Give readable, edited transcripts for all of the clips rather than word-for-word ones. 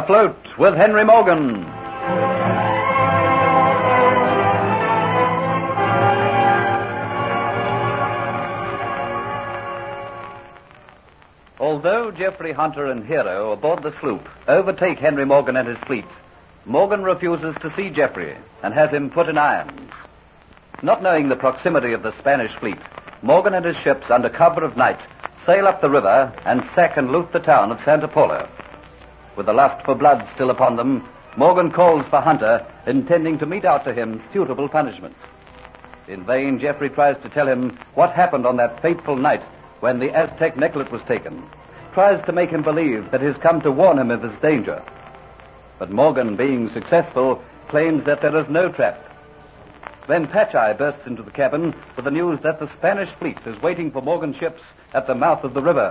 Afloat with Henry Morgan. Although Geoffrey Hunter and Hero aboard the sloop overtake Henry Morgan and his fleet, Morgan refuses to see Geoffrey and has him put in irons. Not knowing the proximity of the Spanish fleet, Morgan and his ships, under cover of night, sail up the river and sack and loot the town of Santa Paula. With the lust for blood still upon them, Morgan calls for Hunter, intending to mete out to him suitable punishment. In vain, Geoffrey tries to tell him what happened on that fateful night when the Aztec necklet was taken, tries to make him believe that he has come to warn him of his danger. But Morgan, being successful, claims that there is no trap. Then Patch-Eye bursts into the cabin with the news that the Spanish fleet is waiting for Morgan's ships at the mouth of the river.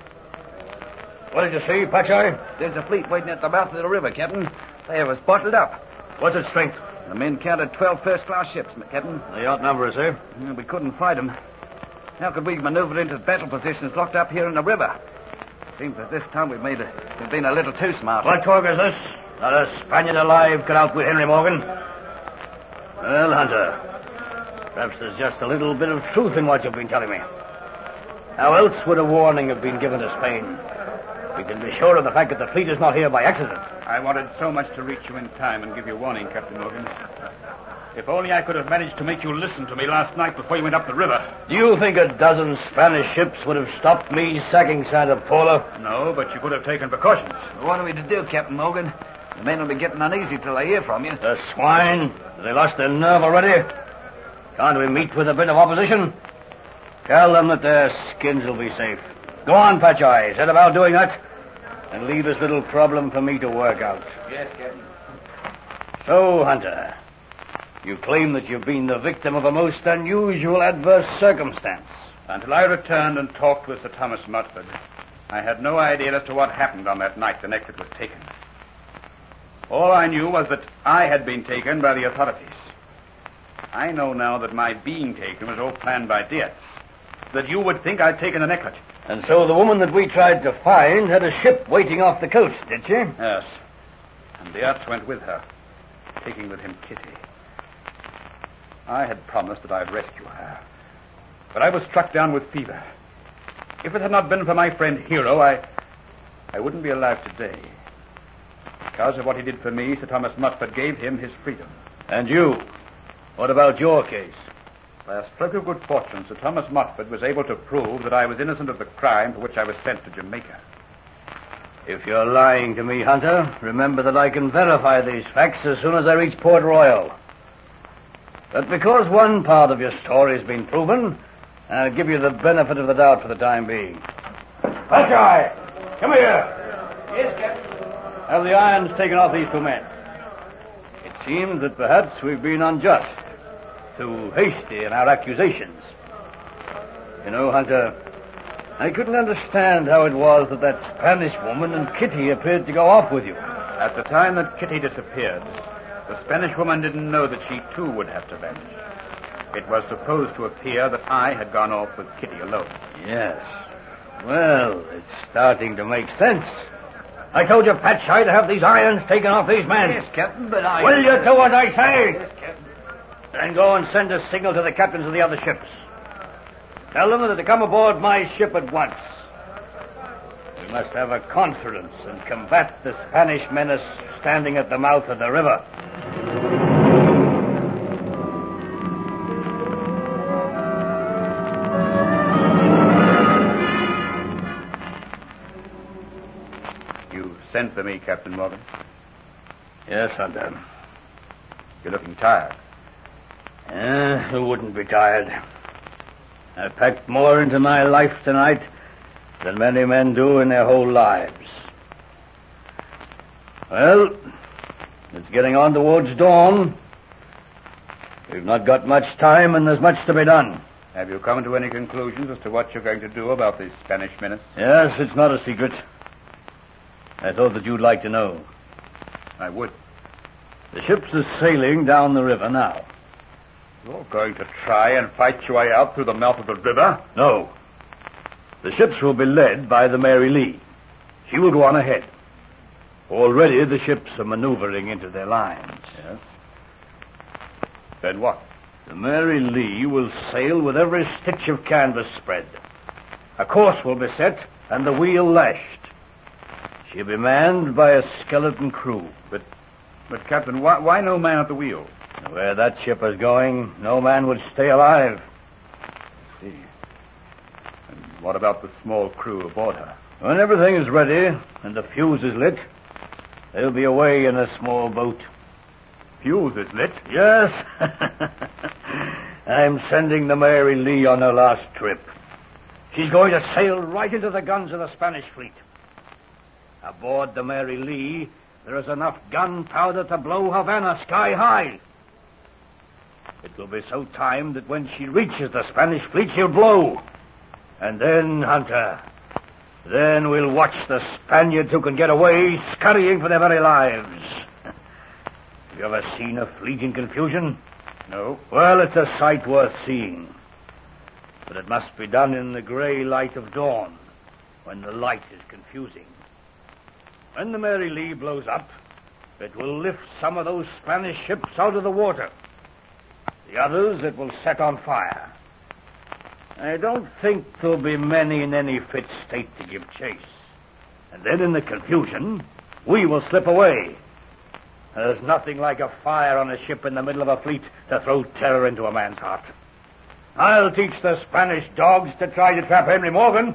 What did you say, Patch-Eye? There's a fleet waiting at the mouth of the river, Captain. They have us bottled up. What's its strength? The men counted 12 first-class ships, Captain. They outnumber us, eh? We couldn't fight them. How could we maneuver into battle positions locked up here in the river? Seems that this time we've been a little too smart. What talk is this? Not a Spaniard alive could outwit Henry Morgan. Well, Hunter, perhaps there's just a little bit of truth in what you've been telling me. How else would a warning have been given to Spain? We can be sure of the fact that the fleet is not here by accident. I wanted so much to reach you in time and give you warning, Captain Morgan. If only I could have managed to make you listen to me last night before you went up the river. Do you think a dozen Spanish ships would have stopped me sacking Santa Paula? No, but you could have taken precautions. What are we to do, Captain Morgan? The men will be getting uneasy till they hear from you. The swine? Have they lost their nerve already? Can't we meet with a bit of opposition? Tell them that their skins will be safe. Go on, Patch-Eye. Set about doing that. And leave this little problem for me to work out. Yes, Captain. So, Hunter, you claim that you've been the victim of a most unusual adverse circumstance. Until I returned and talked with Sir Thomas Mudford, I had no idea as to what happened on that night the necklet was taken. All I knew was that I had been taken by the authorities. I know now that my being taken was all planned by Diaz. That you would think I'd taken the necklet. And so the woman that we tried to find had a ship waiting off the coast, did she? Yes. And Diaz went with her, taking with him Kitty. I had promised that I'd rescue her. But I was struck down with fever. If it had not been for my friend Hero, I wouldn't be alive today. Because of what he did for me, Sir Thomas Mudford gave him his freedom. And you? What about your case? By a stroke of good fortune, Sir Thomas Mudford was able to prove that I was innocent of the crime for which I was sent to Jamaica. If you're lying to me, Hunter, remember that I can verify these facts as soon as I reach Port Royal. But because one part of your story's been proven, I'll give you the benefit of the doubt for the time being. Patch-Eye! Come here! Yes, Captain. Have the irons taken off these two men. It seems that perhaps we've been unjust, too hasty in our accusations. You know, Hunter, I couldn't understand how it was that Spanish woman and Kitty appeared to go off with you. At the time that Kitty disappeared, the Spanish woman didn't know that she too would have to vanish. It was supposed to appear that I had gone off with Kitty alone. Yes. Well, it's starting to make sense. I told you, Patch-Eye, to have these irons taken off these men. Yes, Captain, but I... Will you do what I say? Yes, Captain. Then go and send a signal to the captains of the other ships. Tell them that to come aboard my ship at once. We must have a conference and combat the Spanish menace standing at the mouth of the river. You sent for me, Captain Morgan. Yes, Hunter. You're looking tired. Who wouldn't be tired? I packed more into my life tonight than many men do in their whole lives. Well, it's getting on towards dawn. We've not got much time, and there's much to be done. Have you come to any conclusions as to what you're going to do about this Spanish menace? Yes, it's not a secret. I thought that you'd like to know. I would. The ships are sailing down the river now. You're going to try and fight your way out through the mouth of the river? No. The ships will be led by the Mary Lee. She will go on ahead. Already the ships are maneuvering into their lines. Yes. Then what? The Mary Lee will sail with every stitch of canvas spread. A course will be set and the wheel lashed. She'll be manned by a skeleton crew. But Captain, why no man at the wheel? Where that ship is going, no man would stay alive. I see. And what about the small crew aboard her? When everything is ready and the fuse is lit, they'll be away in a small boat. Fuse is lit? Yes. I'm sending the Mary Lee on her last trip. She's going to sail right into the guns of the Spanish fleet. Aboard the Mary Lee, there is enough gunpowder to blow Havana sky high. It will be so timed that when she reaches the Spanish fleet, she'll blow. And then, Hunter, then we'll watch the Spaniards who can get away scurrying for their very lives. Have you ever seen a fleet in confusion? No. Well, it's a sight worth seeing. But it must be done in the gray light of dawn, when the light is confusing. When the Mary Lee blows up, it will lift some of those Spanish ships out of the water. The others it will set on fire. I don't think there'll be many in any fit state to give chase. And then in the confusion, we will slip away. There's nothing like a fire on a ship in the middle of a fleet to throw terror into a man's heart. I'll teach the Spanish dogs to try to trap Henry Morgan.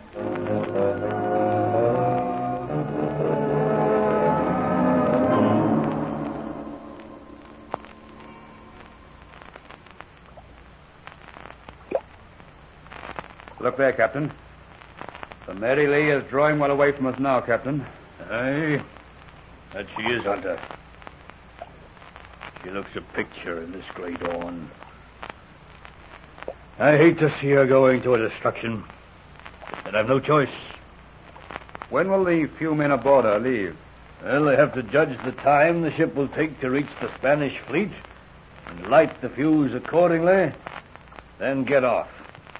Look there, Captain. The Mary Lee is drawing well away from us now, Captain. Aye, that she is, Hunter. She looks a picture in this gray dawn. I hate to see her going to a destruction, but I've no choice. When will the few men aboard her leave? Well, they have to judge the time the ship will take to reach the Spanish fleet and light the fuse accordingly, then get off.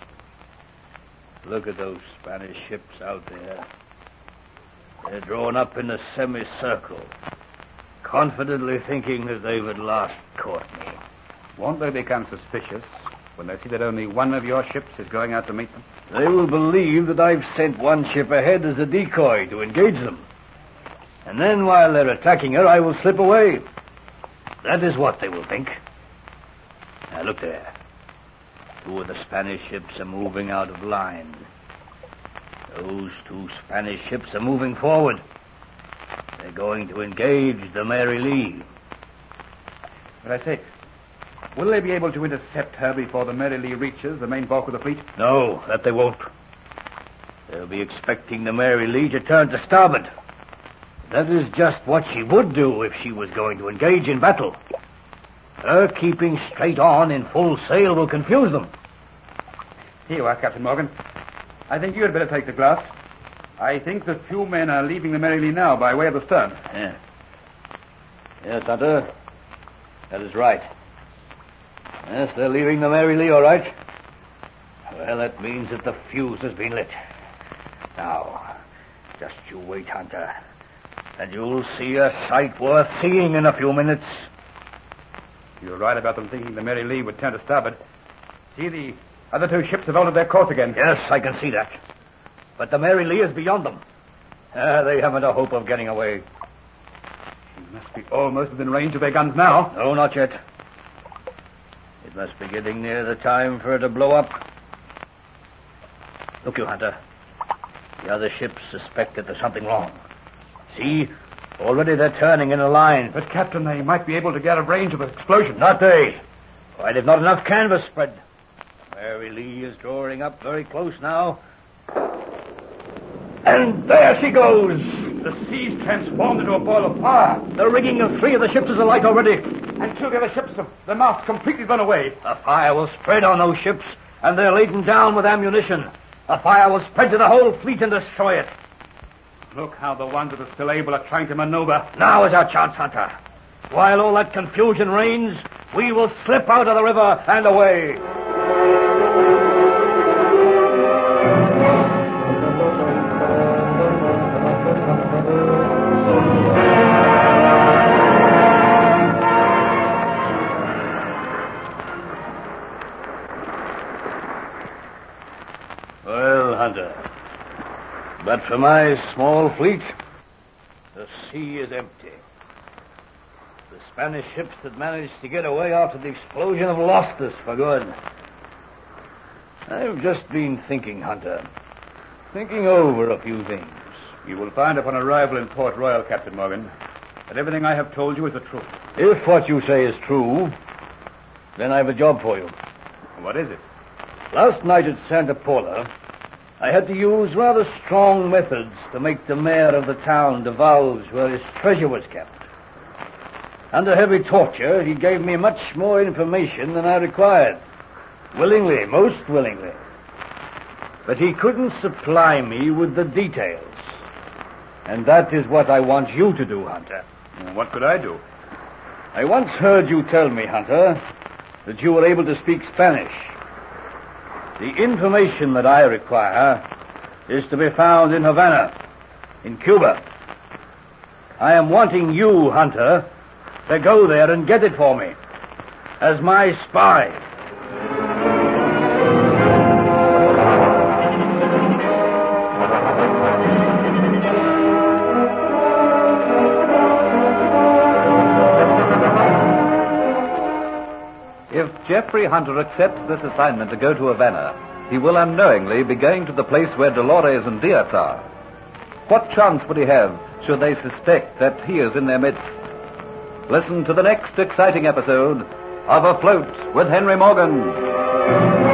Look at those Spanish ships out there. They're drawn up in a semicircle, confidently thinking that they've at last caught me. Won't they become suspicious when they see that only one of your ships is going out to meet them? They will believe that I've sent one ship ahead as a decoy to engage them. And then while they're attacking her, I will slip away. That is what they will think. Now look there. Two of the Spanish ships are moving out of line. Those two Spanish ships are moving forward. They're going to engage the Mary Lee. But I say, will they be able to intercept her before the Mary Lee reaches the main bulk of the fleet? No, that they won't. They'll be expecting the Mary Lee to turn to starboard. That is just what she would do if she was going to engage in battle. Her keeping straight on in full sail will confuse them. Here you are, Captain Morgan. I think you had better take the glass. I think the few men are leaving the Mary Lee now by way of the stern. Yeah. Yes, Hunter. That is right. Yes, they're leaving the Mary Lee, all right. Well, that means that the fuse has been lit. Now, just you wait, Hunter, and you'll see a sight worth seeing in a few minutes. You're right about them thinking the Mary Lee would turn to starboard. See, the other two ships have altered their course again. Yes, I can see that. But the Mary Lee is beyond them. They haven't a hope of getting away. She must be almost within range of their guns now. No, not yet. It must be getting near the time for her to blow up. Look, you, Hunter. The other ships suspect that there's something wrong. See? Already they're turning in a line. But, Captain, they might be able to get out of range of the explosion. Not they. Why, they've not enough canvas spread. Mary Lee is drawing up very close now. And there she goes. The sea's transformed into a ball of fire. The rigging of three of the ships is alight already. And two of the other ships have their masts completely blown away. A fire will spread on those ships, and they're laden down with ammunition. A fire will spread to the whole fleet and destroy it. Look how the ones that are still able are trying to maneuver. Now is our chance, Hunter. While all that confusion reigns, we will slip out of the river and away. Hunter. But for my small fleet, the sea is empty. The Spanish ships that managed to get away after the explosion have lost us for good. I've just been thinking, Hunter. Thinking over a few things. You will find upon arrival in Port Royal, Captain Morgan, that everything I have told you is the truth. If what you say is true, then I have a job for you. What is it? Last night at Santa Paula, I had to use rather strong methods to make the mayor of the town divulge where his treasure was kept. Under heavy torture, he gave me much more information than I required. Willingly, most willingly. But he couldn't supply me with the details. And that is what I want you to do, Hunter. What could I do? I once heard you tell me, Hunter, that you were able to speak Spanish. The information that I require is to be found in Havana, in Cuba. I am wanting you, Hunter, to go there and get it for me, as my spy. If Jeffrey Hunter accepts this assignment to go to Havana, he will unknowingly be going to the place where Dolores and Diaz are. What chance would he have should they suspect that he is in their midst? Listen to the next exciting episode of Afloat with Henry Morgan.